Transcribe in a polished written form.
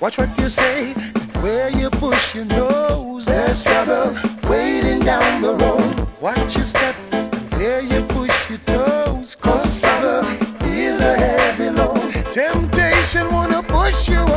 Watch what you say, and where you push your nose. There's trouble waiting down the road. Watch your step, and where you push your toes. Cause trouble is a heavy load. Temptation wanna push you